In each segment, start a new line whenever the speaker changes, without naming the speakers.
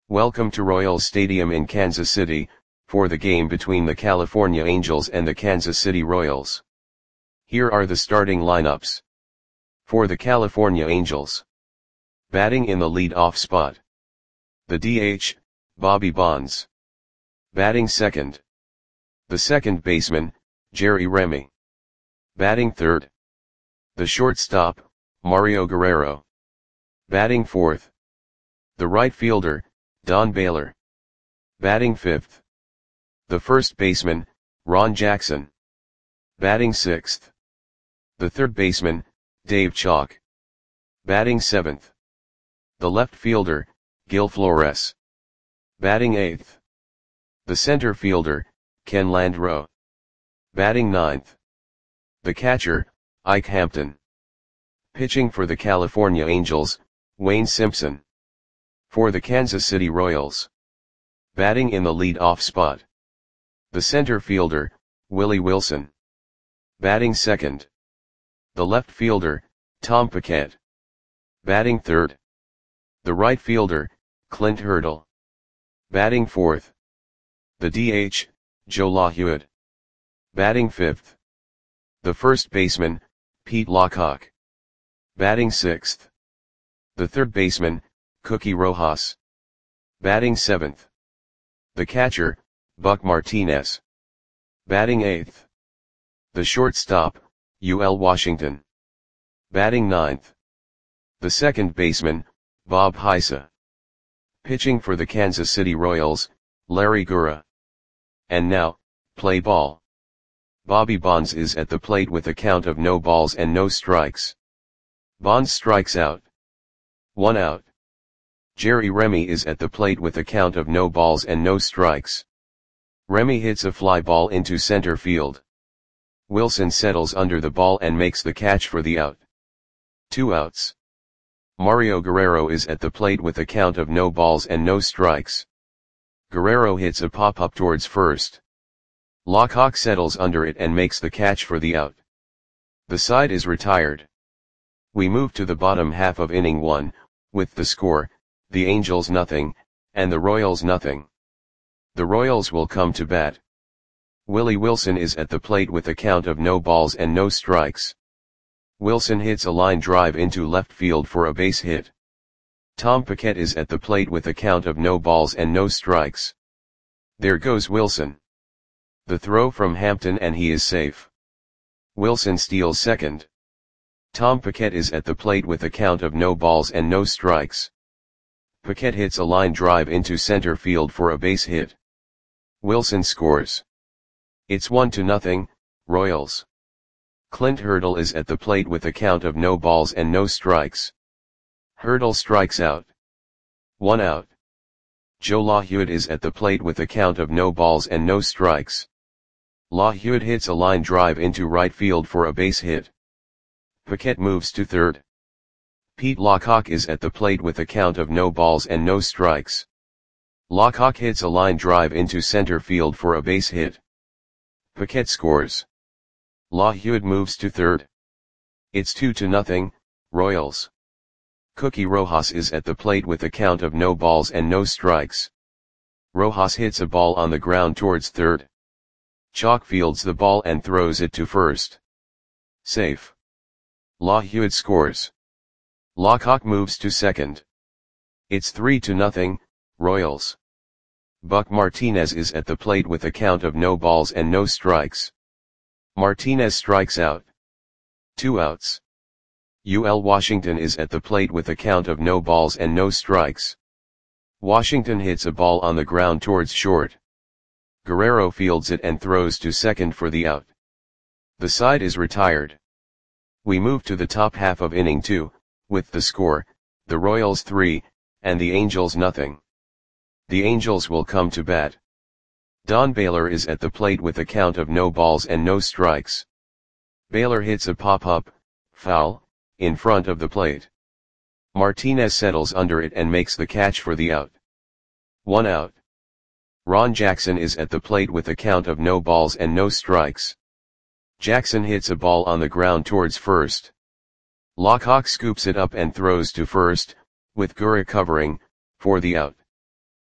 Welcome to Royals Stadium in Kansas City, for the game between the California Angels and the Kansas City Royals. Here are the starting lineups. For the California Angels. Batting in the lead-off spot. The DH, Bobby Bonds. Batting second. The second baseman, Jerry Remy. Batting third. The shortstop, Mario Guerrero. Batting fourth. The right fielder, Don Baylor. Batting fifth. The first baseman, Ron Jackson. Batting sixth. The third baseman, Dave Chalk. Batting seventh. The left fielder, Gil Flores. Batting eighth. The center fielder, Ken Landreau. Batting ninth. The catcher, Ike Hampton. Pitching for the California Angels, Wayne Simpson. For the Kansas City Royals. Batting in the lead-off spot. The center fielder, Willie Wilson. Batting second. The left fielder, Tom Paquette. Batting third. The right fielder, Clint Hurdle. Batting fourth. The DH, Joe LaHewitt. Batting fifth. The first baseman, Pete Lockhawk. Batting sixth. The third baseman, Cookie Rojas. Batting seventh. The catcher, Buck Martinez. Batting eighth. The shortstop, UL Washington. Batting ninth. The second baseman, Bob Heisa. Pitching for the Kansas City Royals, Larry Gura. And now, play ball. Bobby Bonds is at the plate with a count of no balls and no strikes. Bonds strikes out. 1 out. Jerry Remy is at the plate with a count of no balls and no strikes. Remy hits a fly ball into center field. Wilson settles under the ball and makes the catch for the out. 2 outs. Mario Guerrero is at the plate with a count of no balls and no strikes. Guerrero hits a pop-up towards first. Lockhawk settles under it and makes the catch for the out. The side is retired. We move to the bottom half of inning 1, with the score, the Angels nothing, and the Royals nothing. The Royals will come to bat. Willie Wilson is at the plate with a count of no balls and no strikes. Wilson hits a line drive into left field for a base hit. Tom Paquette is at the plate with a count of no balls and no strikes. There goes Wilson. The throw from Hampton and he is safe. Wilson steals second. Tom Paquette is at the plate with a count of no balls and no strikes. Paquette hits a line drive into center field for a base hit. Wilson scores. It's 1-0, Royals. Clint Hurdle is at the plate with a count of no balls and no strikes. Hurdle strikes out. 1 out. Joe LaHewitt is at the plate with a count of no balls and no strikes. LaHewitt hits a line drive into right field for a base hit. Paquette moves to third. Pete Lockhawk is at the plate with a count of no balls and no strikes. Lockhawk hits a line drive into center field for a base hit. Paquette scores. LaHewitt moves to third. It's 2-0, Royals. Cookie Rojas is at the plate with a count of no balls and no strikes. Rojas hits a ball on the ground towards third. Chalk fields the ball and throws it to first. Safe. LaHewitt scores. Lockhawk moves to second. It's 3-0, Royals. Buck Martinez is at the plate with a count of no balls and no strikes. Martinez strikes out. 2 outs. UL Washington is at the plate with a count of no balls and no strikes. Washington hits a ball on the ground towards short. Guerrero fields it and throws to second for the out. The side is retired. We move to the top half of inning 2, with the score, the Royals 3, and the Angels nothing. The Angels will come to bat. Don Baylor is at the plate with a count of no balls and no strikes. Baylor hits a pop-up, foul, in front of the plate. Martinez settles under it and makes the catch for the out. 1 out. Ron Jackson is at the plate with a count of no balls and no strikes. Jackson hits a ball on the ground towards first. Lockhawk scoops it up and throws to first, with Gura covering, for the out.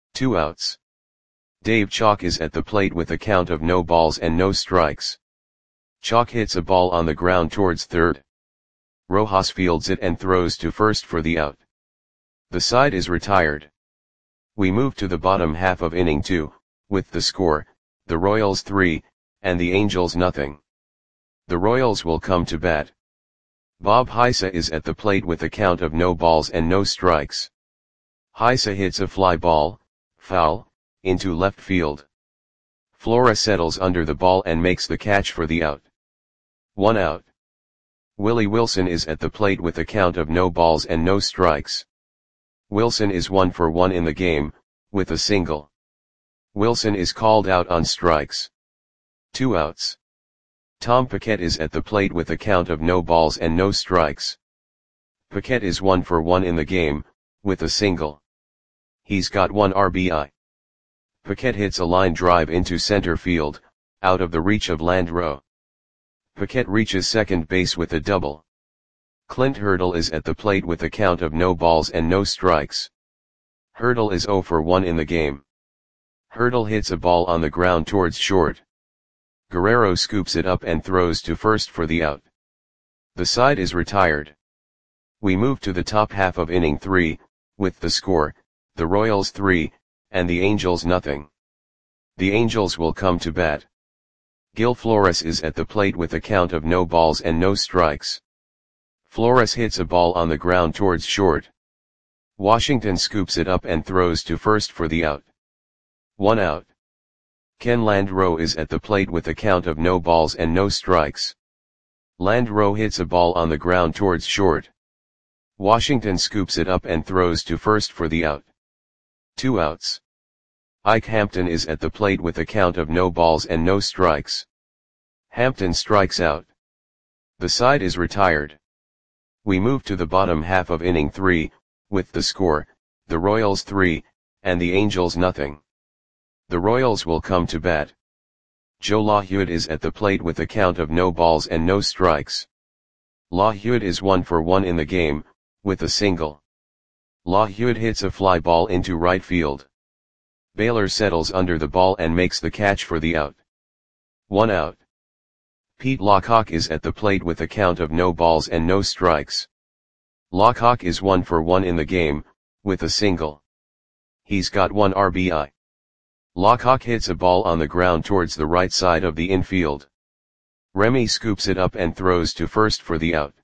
2 outs. Dave Chalk is at the plate with a count of no balls and no strikes. Chalk hits a ball on the ground towards third. Rojas fields it and throws to first for the out. The side is retired. We move to the bottom half of inning 2, with the score, the Royals 3, and the Angels nothing. The Royals will come to bat. Bob Heisa is at the plate with a count of no balls and no strikes. Heisa hits a fly ball, foul, into left field. Flora settles under the ball and makes the catch for the out. 1 out. Willie Wilson is at the plate with a count of no balls and no strikes. Wilson is 1 for 1 in the game, with a single. Wilson is called out on strikes. 2 outs. Tom Paquette is at the plate with a count of no balls and no strikes. Paquette is 1 for 1 in the game, with a single. He's got 1 RBI. Paquette hits a line drive into center field, out of the reach of Landreau. Paquette reaches second base with a double. Clint Hurdle is at the plate with a count of no balls and no strikes. Hurdle is 0 for 1 in the game. Hurdle hits a ball on the ground towards short. Guerrero scoops it up and throws to first for the out. The side is retired. We move to the top half of inning 3, with the score, the Royals 3, and the Angels nothing. The Angels will come to bat. Gil Flores is at the plate with a count of no balls and no strikes. Flores hits a ball on the ground towards short. Washington scoops it up and throws to first for the out. 1 out. Ken Landreau is at the plate with a count of no balls and no strikes. Landreau hits a ball on the ground towards short. Washington scoops it up and throws to first for the out. 2 outs. Ike Hampton is at the plate with a count of no balls and no strikes. Hampton strikes out. The side is retired. We move to the bottom half of inning 3, with the score, the Royals 3, and the Angels nothing. The Royals will come to bat. Joe LaHewitt is at the plate with a count of no balls and no strikes. LaHewitt is 1 for 1 in the game, with a single. LaHewitt hits a fly ball into right field. Baylor settles under the ball and makes the catch for the out. 1 out. Pete Lockhawk is at the plate with a count of no balls and no strikes. Lockhawk is 1 for 1 in the game, with a single. He's got 1 RBI. Lockhawk hits a ball on the ground towards the right side of the infield. Remy scoops it up and throws to first for the out.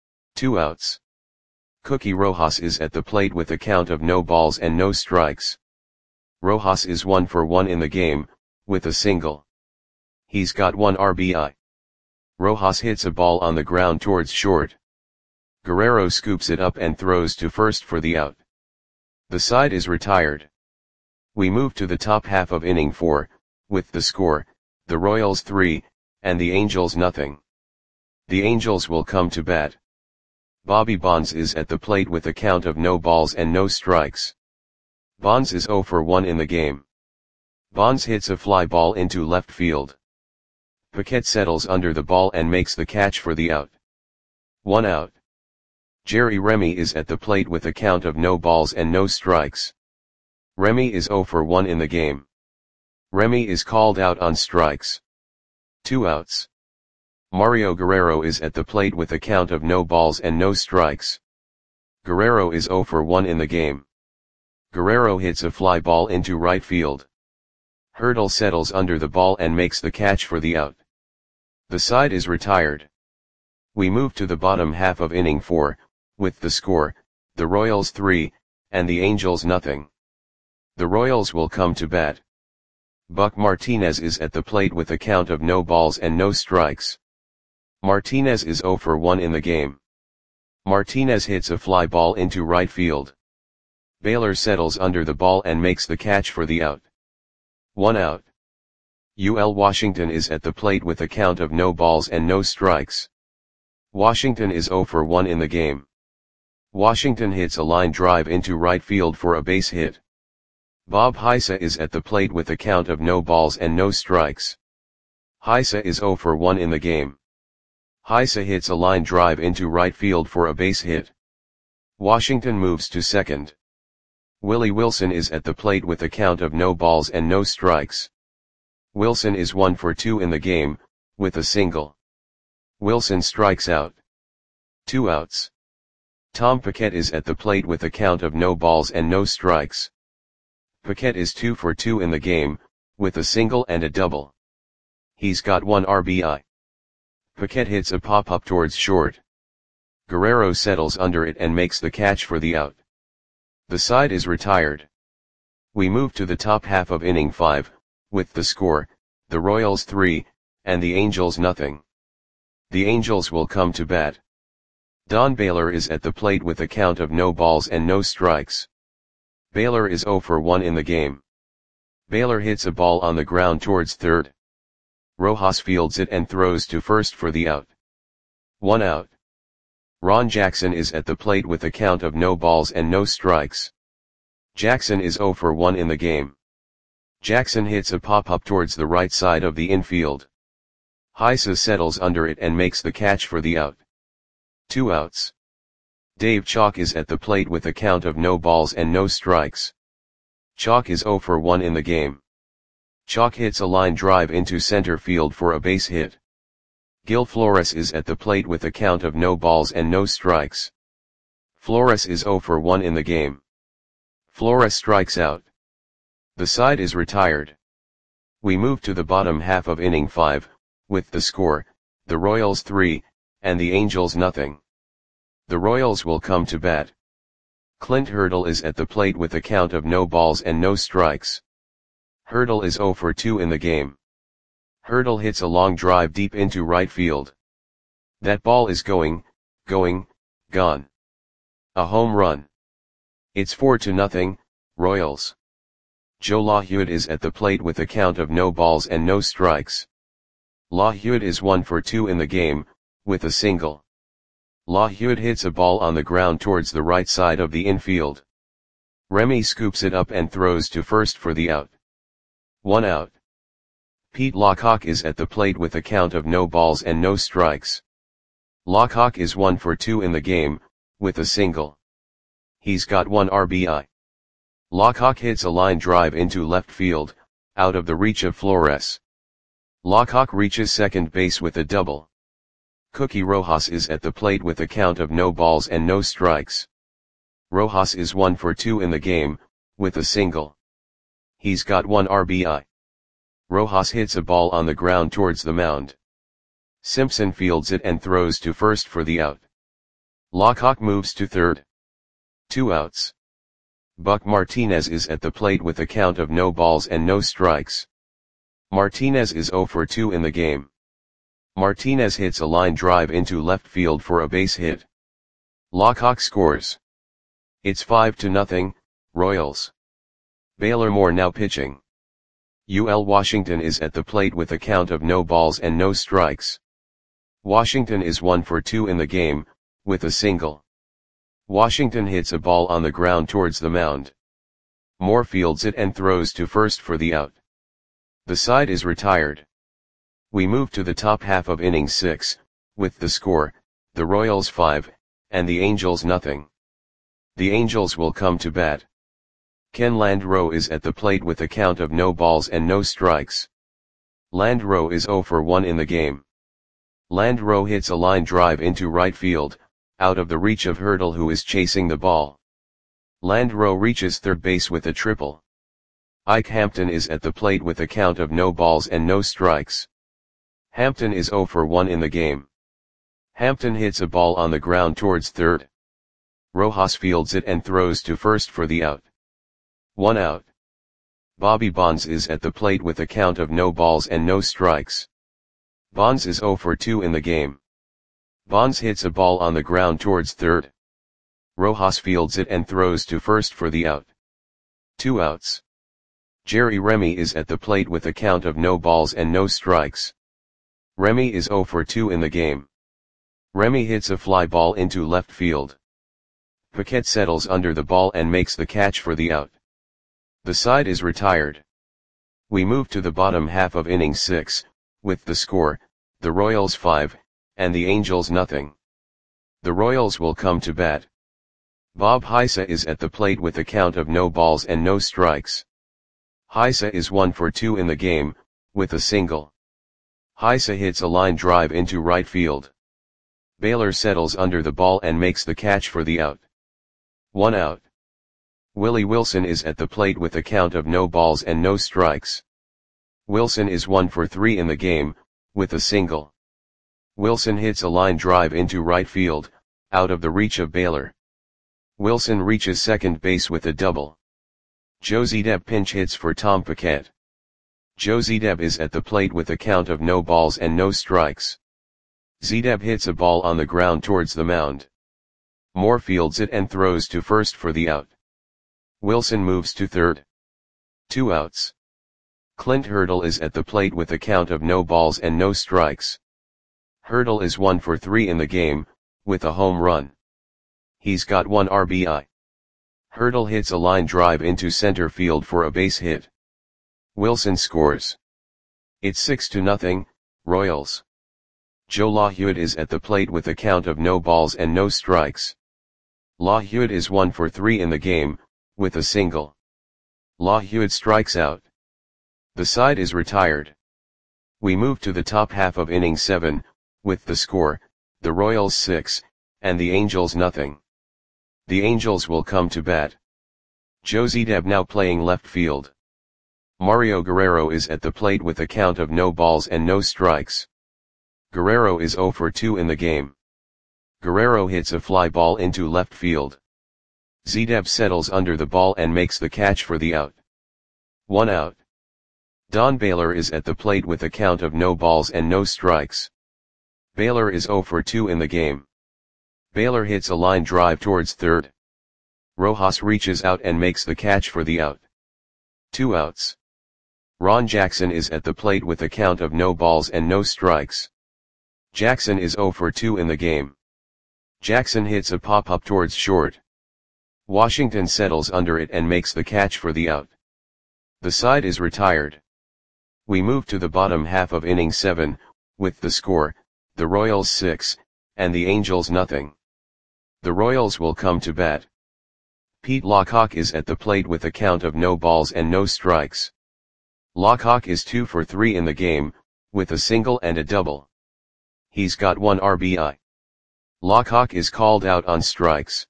2 outs. Cookie Rojas is at the plate with a count of no balls and no strikes. Rojas is 1 for 1 in the game, with a single. He's got 1 RBI. Rojas hits a ball on the ground towards short. Guerrero scoops it up and throws to first for the out. The side is retired. We move to the top half of inning 4, with the score, the Royals 3, and the Angels nothing. The Angels will come to bat. Bobby Bonds is at the plate with a count of no balls and no strikes. Bonds is 0 for 1 in the game. Bonds hits a fly ball into left field. Paquette settles under the ball and makes the catch for the out. 1 out. Jerry Remy is at the plate with a count of no balls and no strikes. Remy is 0 for 1 in the game. Remy is called out on strikes. 2 outs. Mario Guerrero is at the plate with a count of no balls and no strikes. Guerrero is 0 for 1 in the game. Guerrero hits a fly ball into right field. Hurdle settles under the ball and makes the catch for the out. The side is retired. We move to the bottom half of inning 4, with the score, the Royals 3, and the Angels nothing. The Royals will come to bat. Buck Martinez is at the plate with a count of no balls and no strikes. Martinez is 0 for 1 in the game. Martinez hits a fly ball into right field. Baylor settles under the ball and makes the catch for the out. 1 out. UL Washington is at the plate with a count of no balls and no strikes. Washington is 0 for 1 in the game. Washington hits a line drive into right field for a base hit. Bob Heisa is at the plate with a count of no balls and no strikes. Heisa is 0 for 1 in the game. Heisa hits a line drive into right field for a base hit. Washington moves to second. Willie Wilson is at the plate with a count of no balls and no strikes. Wilson is 1 for 2 in the game, with a single. Wilson strikes out. 2 outs. Tom Paquette is at the plate with a count of no balls and no strikes. Paquette is 2 for 2 in the game, with a single and a double. He's got 1 RBI. Paquette hits a pop-up towards short. Guerrero settles under it and makes the catch for the out. The side is retired. We move to the top half of inning 5, with the score, the Royals 3, and the Angels nothing. The Angels will come to bat. Don Baylor is at the plate with a count of no balls and no strikes. Baylor is 0 for 1 in the game. Baylor hits a ball on the ground towards third. Rojas fields it and throws to first for the out. 1 out. Ron Jackson is at the plate with a count of no balls and no strikes. Jackson is 0 for 1 in the game. Jackson hits a pop-up towards the right side of the infield. Heisa settles under it and makes the catch for the out. 2 outs. Dave Chalk is at the plate with a count of no balls and no strikes. Chalk is 0 for 1 in the game. Chalk hits a line drive into center field for a base hit. Gil Flores is at the plate with a count of no balls and no strikes. Flores is 0 for 1 in the game. Flores strikes out. The side is retired. We move to the bottom half of inning 5, with the score, the Royals 3, and the Angels nothing. The Royals will come to bat. Clint Hurdle is at the plate with a count of no balls and no strikes. Hurdle is 0 for 2 in the game. Hurdle hits a long drive deep into right field. That ball is gone. A home run. It's 4-0, Royals. Joe LaHewitt is at the plate with a count of no balls and no strikes. LaHewitt is 1 for 2 in the game, with a single. LaHewitt hits a ball on the ground towards the right side of the infield. Remy scoops it up and throws to first for the out. 1 out. Pete Lockhawk is at the plate with a count of no balls and no strikes. Lockhawk is 1 for 2 in the game, with a single. He's got 1 RBI. Lockhawk hits a line drive into left field, out of the reach of Flores. Lockhawk reaches second base with a double. Cookie Rojas is at the plate with a count of no balls and no strikes. Rojas is 1 for 2 in the game, with a single. He's got 1 RBI. Rojas hits a ball on the ground towards the mound. Simpson fields it and throws to first for the out. Lockhawk moves to third. 2 outs. Buck Martinez is at the plate with a count of no balls and no strikes. Martinez is 0 for 2 in the game. Martinez hits a line drive into left field for a base hit. Lockhawk scores. It's 5-0, Royals. Baylor Moore now pitching. UL Washington is at the plate with a count of no balls and no strikes. Washington is 1 for 2 in the game, with a single. Washington hits a ball on the ground towards the mound. Moore fields it and throws to first for the out. The side is retired. We move to the top half of inning 6, with the score, the Royals 5, and the Angels nothing. The Angels will come to bat. Ken Landreau is at the plate with a count of no balls and no strikes. Landreau is 0 for 1 in the game. Landreau hits a line drive into right field, out of the reach of Hurdle who is chasing the ball. Landreau reaches third base with a triple. Ike Hampton is at the plate with a count of no balls and no strikes. Hampton is 0 for 1 in the game. Hampton hits a ball on the ground towards third. Rojas fields it and throws to first for the out. 1 out. Bobby Bonds is at the plate with a count of no balls and no strikes. Bonds is 0 for 2 in the game. Bonds hits a ball on the ground towards third. Rojas fields it and throws to first for the out. 2 outs. Jerry Remy is at the plate with a count of no balls and no strikes. Remy is 0 for 2 in the game. Remy hits a fly ball into left field. Paquette settles under the ball and makes the catch for the out. The side is retired. We move to the bottom half of inning 6, with the score, the Royals 5, and the Angels nothing. The Royals will come to bat. Bob Heisa is at the plate with a count of no balls and no strikes. Heisa is 1 for 2 in the game, with a single. Heisa hits a line drive into right field. Baylor settles under the ball and makes the catch for the out. 1 out. Willie Wilson is at the plate with a count of no balls and no strikes. Wilson is 1 for 3 in the game, with a single. Wilson hits a line drive into right field, out of the reach of Baylor. Wilson reaches second base with a double. Joe Zedeb pinch hits for Tom Paquette. Joe Zedeb is at the plate with a count of no balls and no strikes. Zedeb hits a ball on the ground towards the mound. Moore fields it and throws to first for the out. Wilson moves to third. 2 outs. Clint Hurdle is at the plate with a count of no balls and no strikes. Hurdle is 1 for 3 in the game, with a home run. He's got 1 RBI. Hurdle hits a line drive into center field for a base hit. Wilson scores. It's 6-0, Royals. Joe LaHewitt is at the plate with a count of no balls and no strikes. LaHewitt is 1 for 3 in the game, with a single. LaHewitt strikes out. The side is retired. We move to the top half of inning 7, with the score, the Royals 6, and the Angels nothing. The Angels will come to bat. Joe Zedeb now playing left field. Mario Guerrero is at the plate with a count of no balls and no strikes. Guerrero is 0 for 2 in the game. Guerrero hits a fly ball into left field. Zedeb settles under the ball and makes the catch for the out. 1 out. Don Baylor is at the plate with a count of no balls and no strikes. Baylor is 0 for 2 in the game. Baylor hits a line drive towards third. Rojas reaches out and makes the catch for the out. 2 outs. Ron Jackson is at the plate with a count of no balls and no strikes. Jackson is 0 for 2 in the game. Jackson hits a pop-up towards short. Washington settles under it and makes the catch for the out. The side is retired. We move to the bottom half of inning 7, with the score, the Royals 6, and the Angels nothing. The Royals will come to bat. Pete Lockhawk is at the plate with a count of no balls and no strikes. Lockhawk is 2 for 3 in the game, with a single and a double. He's got 1 RBI. Lockhawk is called out on strikes.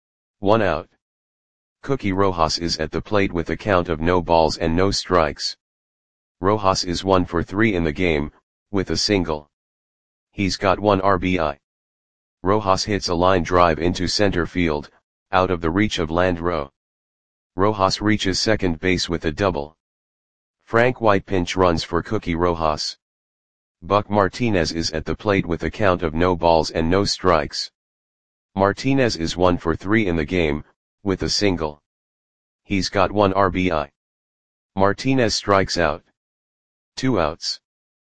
1 out. Cookie Rojas is at the plate with a count of no balls and no strikes. Rojas is 1 for 3 in the game, with a single. He's got 1 RBI. Rojas hits a line drive into center field, out of the reach of Landreau. Rojas reaches second base with a double. Frank White pinch runs for Cookie Rojas. Buck Martinez is at the plate with a count of no balls and no strikes. Martinez is 1 for 3 in the game, with a single. He's got 1 RBI. Martinez strikes out. 2 outs.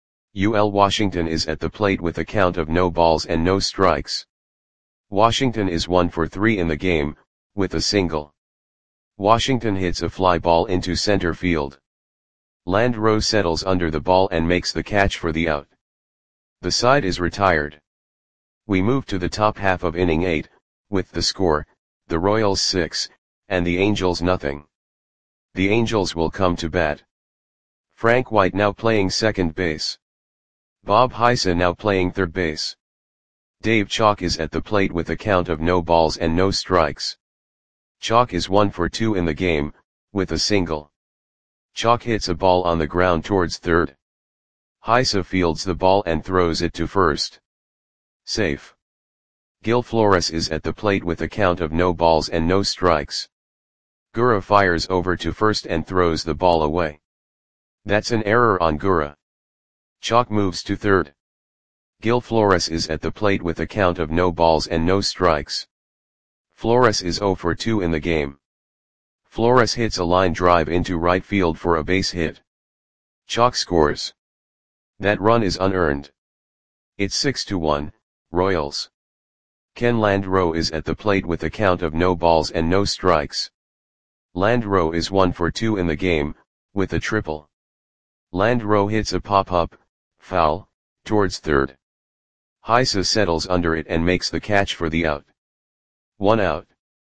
UL Washington is at the plate with a count of no balls and no strikes. Washington is 1 for 3 in the game, with a single. Washington hits a fly ball into center field. Landreau settles under the ball and makes the catch for the out. The side is retired. We move to the top half of inning 8, with the score, the Royals 6, and the Angels nothing. The Angels will come to bat. Frank White now playing second base. Bob Heisa now playing third base. Dave Chalk is at the plate with a count of no balls and no strikes. Chalk is 1 for 2 in the game, with a single. Chalk hits a ball on the ground towards third. Heisa fields the ball and throws it to first. Safe. Gil Flores is at the plate with a count of no balls and no strikes. Gura fires over to first and throws the ball away. That's an error on Gura. Chalk moves to third. Gil Flores is at the plate with a count of no balls and no strikes. Flores is 0 for 2 in the game. Flores hits a line drive into right field for a base hit. Chalk scores. That run is unearned. It's 6-1, Royals. Ken Landreau is at the plate with a count of no balls and no strikes. Landreau is 1 for 2 in the game, with a triple. Landreau hits a pop-up, foul, towards third. Heisa settles under it and makes the catch for the out. 1 out.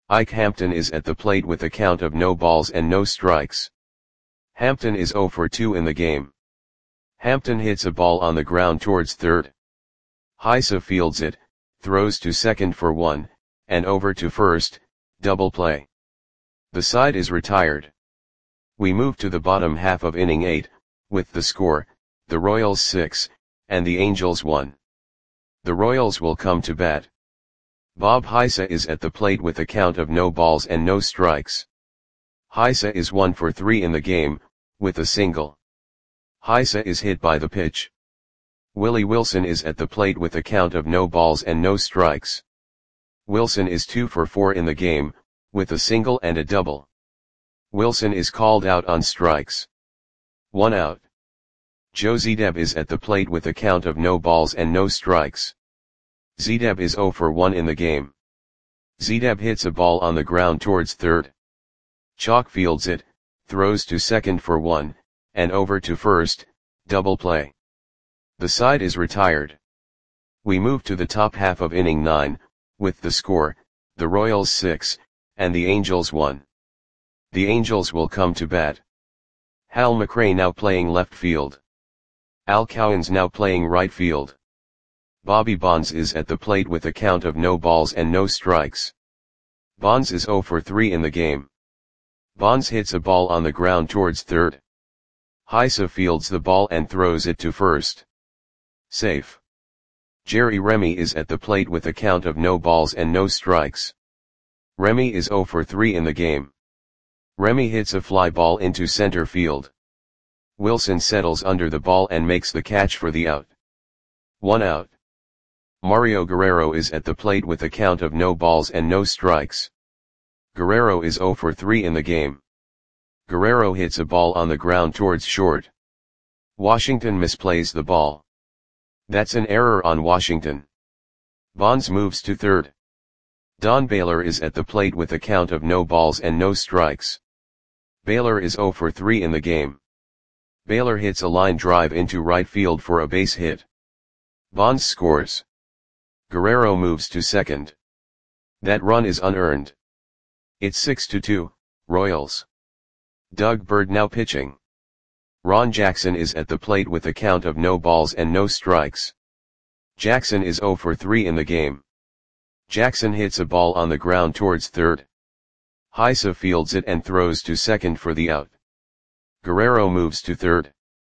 Ike Hampton is at the plate with a count of no balls and no strikes. Hampton is 0 for 2 in the game. Hampton hits a ball on the ground towards third. Heise fields it, throws to second for 1, and over to first, double play. The side is retired. We move to the bottom half of inning 8, with the score, the Royals 6, and the Angels 1. The Royals will come to bat. Bob Heise is at the plate with a count of no balls and no strikes. Heise is 1 for 3 in the game, with a single. Heise is hit by the pitch. Willie Wilson is at the plate with a count of no balls and no strikes. Wilson is 2 for 4 in the game, with a single and a double. Wilson is called out on strikes. 1 out. Joe Zedeb is at the plate with a count of no balls and no strikes. Zedeb is 0 for 1 in the game. Zedeb hits a ball on the ground towards third. Chalk fields it, throws to second for 1, and over to first, double play. The side is retired. We move to the top half of inning 9, with the score, the Royals 6, and the Angels 1. The Angels will come to bat. Hal McRae now playing left field. Al Cowens now playing right field. Bobby Bonds is at the plate with a count of no balls and no strikes. Bonds is 0 for 3 in the game. Bonds hits a ball on the ground towards third. Heise fields the ball and throws it to first. Safe. Jerry Remy is at the plate with a count of no balls and no strikes. Remy is 0 for 3 in the game. Remy hits a fly ball into center field. Wilson settles under the ball and makes the catch for the out. 1 out. Mario Guerrero is at the plate with a count of no balls and no strikes. Guerrero is 0 for 3 in the game. Guerrero hits a ball on the ground towards short. Washington misplays the ball. That's an error on Washington. Bonds moves to third. Don Baylor is at the plate with a count of no balls and no strikes. Baylor is 0 for 3 in the game. Baylor hits a line drive into right field for a base hit. Bonds scores. Guerrero moves to second. That run is unearned. It's 6-2, Royals. Doug Bird now pitching. Ron Jackson is at the plate with a count of no balls and no strikes. Jackson is 0 for 3 in the game. Jackson hits a ball on the ground towards third. Heise fields it and throws to second for the out. Guerrero moves to third.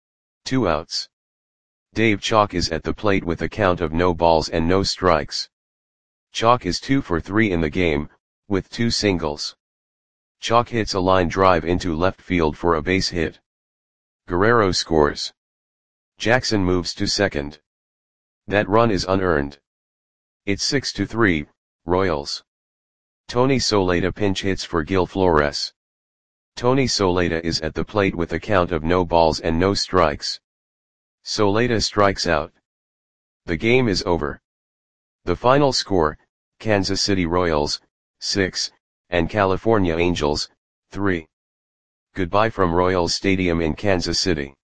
2 outs. Dave Chalk is at the plate with a count of no balls and no strikes. Chalk is 2 for 3 in the game, with 2 singles. Chalk hits a line drive into left field for a base hit. Guerrero scores. Jackson moves to second. That run is unearned. It's 6-3, Royals. Tony Soleta pinch hits for Gil Flores. Tony Soleta is at the plate with a count of no balls and no strikes. Soleta strikes out. The game is over. The final score, Kansas City Royals, 6, and California Angels, 3. Goodbye from Royals Stadium in Kansas City.